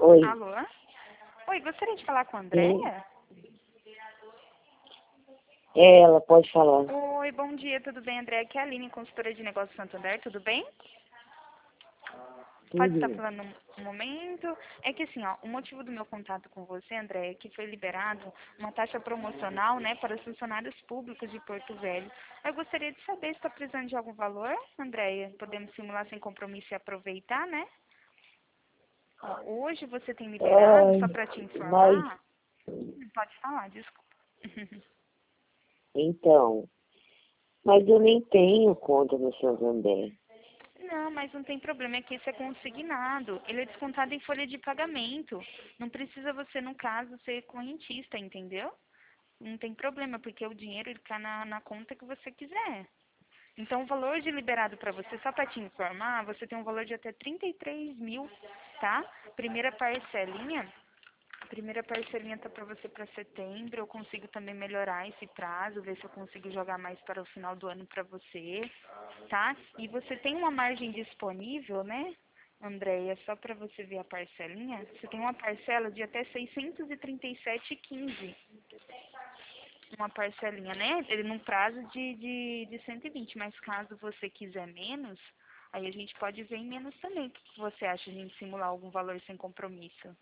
Oi, Alô? Oi, gostaria de falar com a sim, Andréia? ela pode falar. Oi, bom dia, tudo bem, Andréia? Aqui é a Aline, consultora de negócios Santander, tudo bem? Pode estar Tudo. falando um momento. É que assim, ó, o motivo do meu contato com você, André, é que foi liberado uma taxa promocional, né, para os funcionários públicos de Porto Velho. Eu gostaria de saber se está precisando de algum valor, Andréia. Podemos simular sem compromisso e aproveitar, né? Ó, hoje você tem liberado, só Ai, para te mas, informar. Pode falar, desculpa. então, mas eu nem tenho conta no Santander. Não, mas não tem problema, é que esse é consignado. Ele é descontado em folha de pagamento. Não precisa você, no caso, ser correntista, entendeu? Não tem problema, porque o dinheiro ele cai na conta que você quiser. Então, o valor de liberado para você, só para te informar, você tem um valor de até 33 mil, tá? Primeira parcelinha. A primeira parcelinha tá para você para setembro. Eu consigo também melhorar esse prazo, ver se eu consigo jogar mais para o final do ano para você, tá? E você tem uma margem disponível, né, Andréia? Só para você ver a parcelinha. Você tem uma parcela de até 637,15. Uma parcelinha, né? Ele num prazo de 120, mas caso você quiser menos, aí a gente pode ver em menos também. O que você acha de a gente simular algum valor sem compromisso?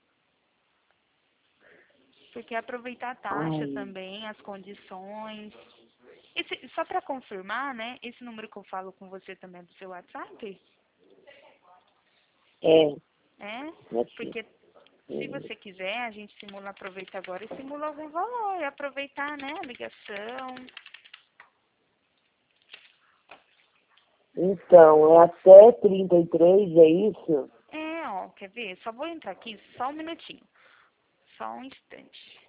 Porque aproveitar a taxa Ai, também, as condições. Só para confirmar, né? Esse número que eu falo com você também é do seu WhatsApp? é, É? aqui. Porque se você quiser, a gente simula, aproveita agora e simula algum valor. E aproveitar, né? A ligação. Então, é até 33, é isso? É, ó, quer ver? Só vou entrar aqui, só um minutinho. Só um instante.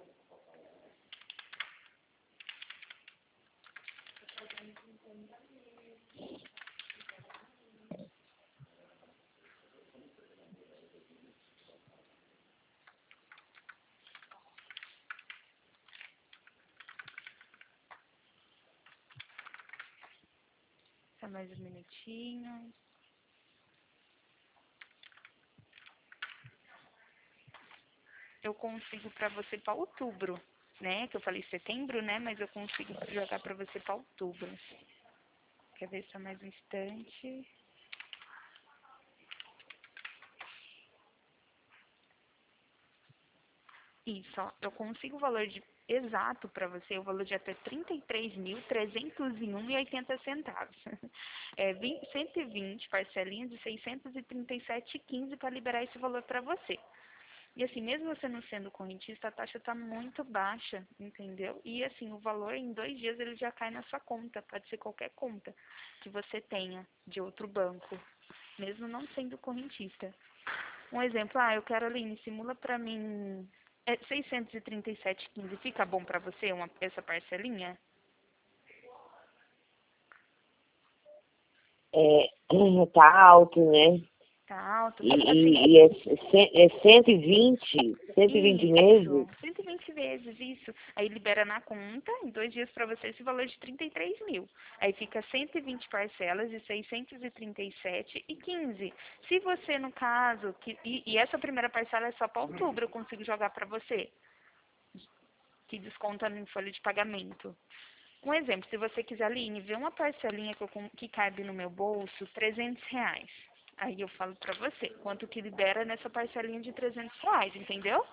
Só mais um minutinho. Eu consigo pra você pra outubro, né? Que eu falei setembro, né? Mas eu consigo jogar pra você pra outubro. Quer ver só mais um instante? Isso, ó. Eu consigo o valor exato pra você, o valor de até 33.301,80 centavos. É 120 parcelinhas de 637,15 para liberar esse valor pra você. E assim, mesmo você não sendo correntista, a taxa está muito baixa, entendeu? E assim, o valor em 2 dias ele já cai na sua conta, pode ser qualquer conta que você tenha de outro banco, mesmo não sendo correntista. Um exemplo, eu quero, Aline, simula para mim 637,15, fica bom para você essa parcelinha? É, tá alto, né? Tá alto? E, Assim, e, e é, é 120 meses? isso, 120 vezes, isso. Aí libera na conta, em 2 dias para você, esse valor de 33 mil. Aí fica 120 parcelas de 637,15. Se você, no caso, e essa primeira parcela é só para outubro, eu consigo jogar para você, que desconta em folha de pagamento. Um exemplo, se você quiser, Aline, ver uma parcelinha que cabe no meu bolso, R$ 300. Aí eu falo pra você, quanto que libera nessa parcelinha de R$ 300, entendeu?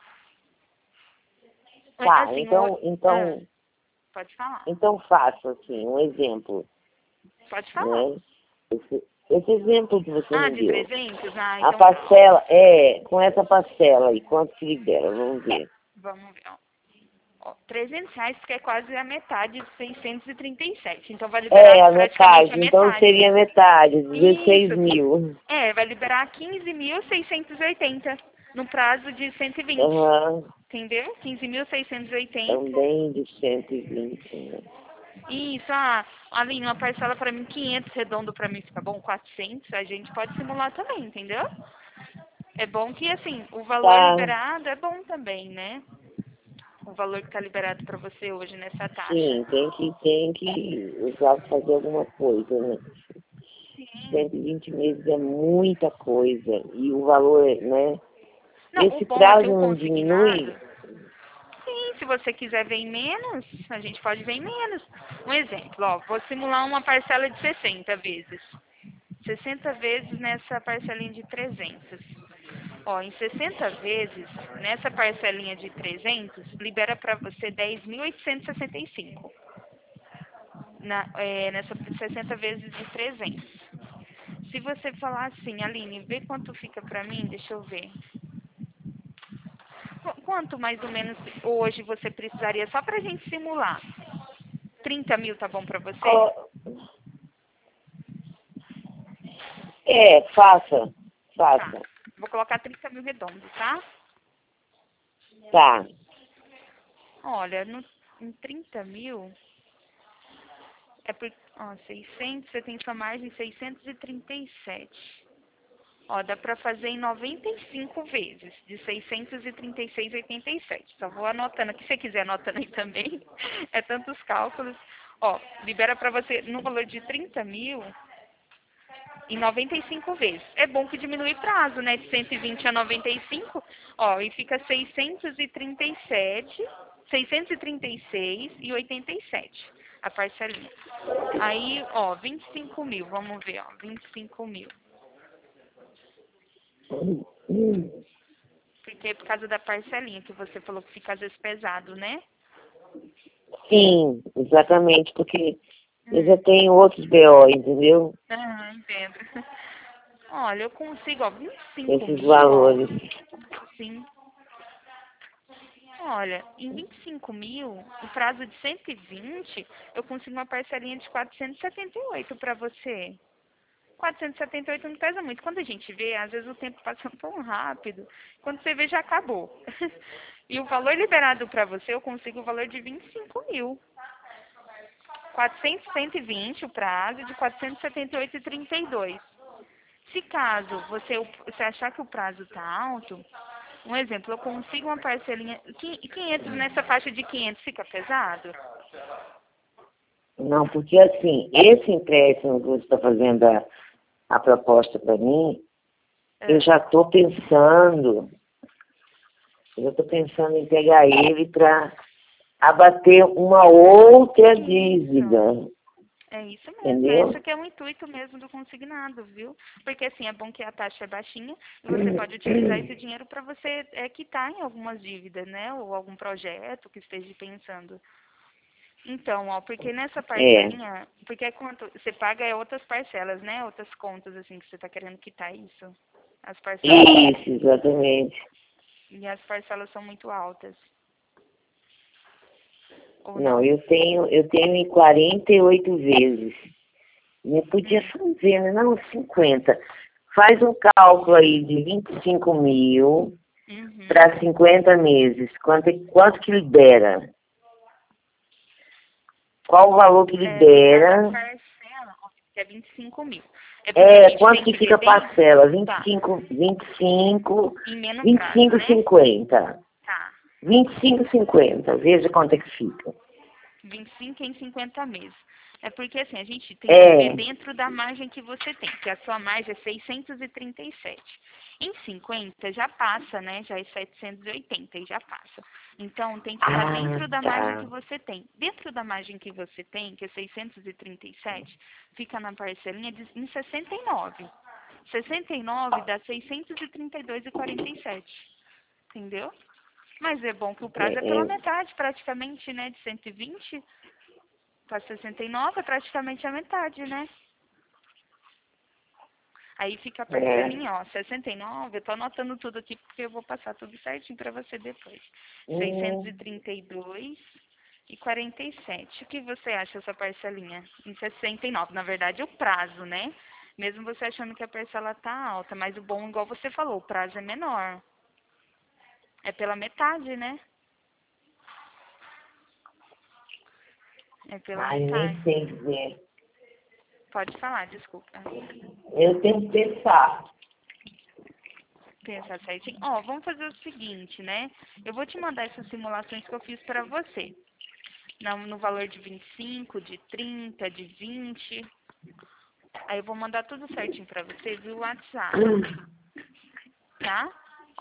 Tá, Assim, então, pode falar. então faço assim, um exemplo, Pode falar. né? Esse exemplo que você me De deu. 300. A Então tá. parcela, com essa parcela aí, quanto que libera? Vamos ver. Vamos ver, ó. R$ 300, que é quase a metade de 637. Então vai liberar É, a praticamente a metade, então metade. seria metade, 16 Isso. mil. Vai liberar 15.680 no prazo de 120. Aham, Entendeu? 15.680. também de 120, né? Isso, Aline, uma parcela pra mim, 500 redondo pra mim fica bom, 400, a gente pode simular também, entendeu? É bom que, assim, o valor Tá, liberado é bom também, né? O valor que tá liberado pra você hoje nessa taxa. sim, tem que usar para fazer alguma coisa, né? Sim. 120 meses é muita coisa. E o valor, né? Não, o Esse bom é que prazo o não diminui? consignado, sim, se você quiser ver em menos, a gente pode ver em menos. Um exemplo, ó, vou simular uma parcela de 60 vezes. 60 vezes nessa parcelinha de 300. Ó, em 60 vezes, nessa parcelinha de 300, libera para você 10.865. Nessa 60 vezes de 300. Se você falar assim, Aline, vê quanto fica para mim, deixa eu ver. Quanto mais ou menos hoje você precisaria, só pra gente simular? 30 mil tá bom pra você? Ó, é, faça. Tá. Faça. Vou colocar 30 mil redondo, tá? Tá. Olha, em 30 mil, é por, ó, 600, você tem sua margem 637. Ó, dá pra fazer em 95 vezes, de 636,87. Só vou anotando aqui, se você quiser anotando aí também. É tantos cálculos. Ó, libera pra você no valor de 30 mil em 95 vezes. É bom que diminui prazo, né? De 120 a 95, ó, e fica 637, 636,87 a parcelinha. Aí, ó, 25 mil, vamos ver, ó, 25 mil. Porque é por causa da parcelinha que você falou que fica às vezes pesado, né? Sim, exatamente, porque eu já Hum. tenho outros BO, entendeu? Ah, entendo. Olha, eu consigo, ó, 25 Esses mil, ó, valores. sim. Olha, em 25 mil, o prazo de 120, eu consigo uma parcelinha de 478 para você. 478 não pesa muito. Quando a gente vê, às vezes o tempo passa tão rápido. Quando você vê, já acabou. E o valor liberado para você, eu consigo o valor de 25 mil. 400, 120 o prazo, de 478,32. Se caso você achar que o prazo está alto, um exemplo, eu consigo uma parcelinha, 500 nessa faixa de 500 fica pesado? Não, porque assim, esse empréstimo que você está fazendo a proposta para mim, eu Ah, já estou pensando, em pegar ele para abater uma outra isso. dívida, É isso mesmo, esse entendeu? que é o intuito mesmo do consignado, viu? Porque assim, é bom que a taxa é baixinha e você pode utilizar esse dinheiro para você quitar em algumas dívidas, né? Ou algum projeto que esteja pensando. Então, ó, porque nessa É, parcelinha, porque é quanto você paga outras parcelas, né? Outras contas assim que você está querendo quitar isso. As parcelas isso, exatamente. e as parcelas são muito altas, ou Não, não? eu tenho em 48 vezes. Eu podia Hum. fazer, né? Não, 50. Faz um cálculo aí de 25 mil Uhum. para 50 meses. Quanto que libera? Qual o valor que Cada libera? parcela, ó, que é 25 mil. É porque a É, gente quanto tem que que ver fica a bem, parcela? tá, 25, em menos prazo, 25, né? 50. Tá. 25, 50. Veja quanto é que fica. 25 em 50 meses. É porque assim, a gente tem que ver É. dentro da margem que você tem, que a sua margem é 637. Em 50 já passa, né? Já é 780 e já passa. Então tem que estar Ah, dentro da margem que tá. você tem. Dentro da margem que você tem, que é 637, fica na parcelinha em 69. 69 dá 632,47. Entendeu? Mas é bom que o prazo é pela É, metade, praticamente, né? De 120 para 69 é praticamente a metade, né? Aí fica a é. parcelinha, ó, 69, eu tô anotando tudo aqui porque eu vou passar tudo certinho para você depois. Hum, 632,47. O que você acha essa parcelinha? Em 69, na verdade, o prazo, né? Mesmo você achando que a parcela tá alta, mas o bom, igual você falou, o prazo é menor. É pela metade, né? É pela ai, nem metade. sei dizer. Pode falar, desculpa. Eu tenho que pensar. Pensar certinho. Ó, vamos fazer o seguinte, né? Eu vou te mandar essas simulações que eu fiz para você. No valor de 25, de 30, de 20. Aí eu vou mandar tudo certinho para você via WhatsApp, tá?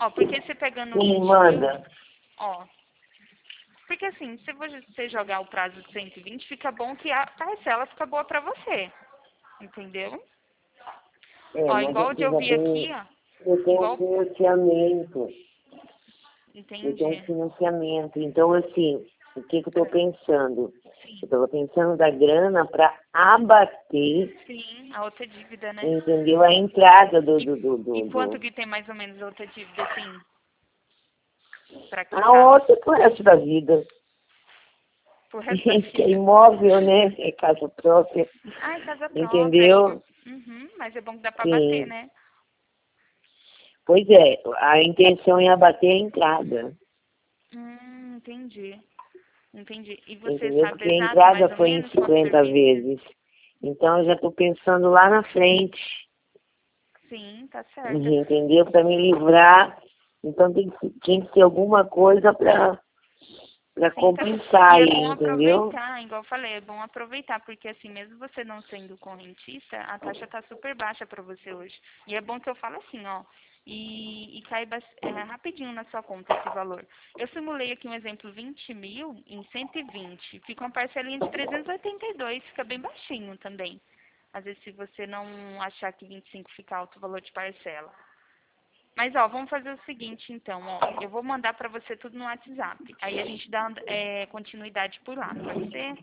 Ó, porque você pegando Sim, 20 mil, manda. ó. Porque assim, se você jogar o prazo de 120, fica bom que a parcela fica boa pra você. Entendeu? É, Ó, mas igual de você eu já vi aqui, tem, ó. você tem um Igual. financiamento. Você tem um Entendi. financiamento. Então, assim, o que eu estou É, pensando? sim. Eu estava pensando da grana para abater, Sim, a outra dívida, né? entendeu? A entrada E, e quanto que tem mais ou menos a outra dívida, assim, pra a quitar? outra pro resto da vida. Pro resto da Que é vida. imóvel, né? É casa própria. Ah, é casa própria. Entendeu? Uhum, mas é bom que dá pra bater, Sim. né? Pois é, a intenção é abater a entrada. Entendi. Entendi. E você Entendeu? sabe Porque a exato, mais entrada ou foi em menos, quanto 50 serviço? vezes. Então eu já estou pensando lá na frente. Sim, tá certo. Entendeu? Para me livrar. Então tem que ter alguma coisa para Sim, tá. compensar E é aí, bom entendeu? aproveitar, igual eu falei, é bom aproveitar, porque assim, mesmo você não sendo correntista, a taxa tá super baixa para você hoje. E é bom que eu falo assim, ó, e cai rapidinho na sua conta esse valor. Eu simulei aqui um exemplo, 20 mil em 120, fica uma parcelinha de 382, fica bem baixinho também. Às vezes, se você não achar que 25 fica alto o valor de parcela. Mas, ó, vamos fazer o seguinte, então, ó. Eu vou mandar pra você tudo no WhatsApp. Aí a gente dá continuidade por lá, pode ser?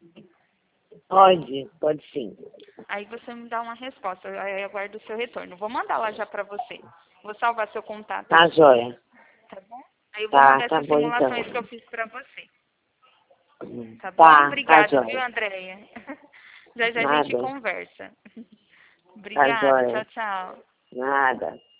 Pode sim. Aí você me dá uma resposta. Aí eu aguardo o seu retorno. Vou mandar lá já pra você. Vou salvar seu contato Tá, aqui, joia. tá bom? Aí eu vou Tá, mandar tá essas bom então. simulações que eu fiz pra você. Tá bom? Tá, Obrigado, viu, joia. Andréia? Já já a gente Nada. conversa. Tá, Obrigada. joia. Tchau, tchau. Nada.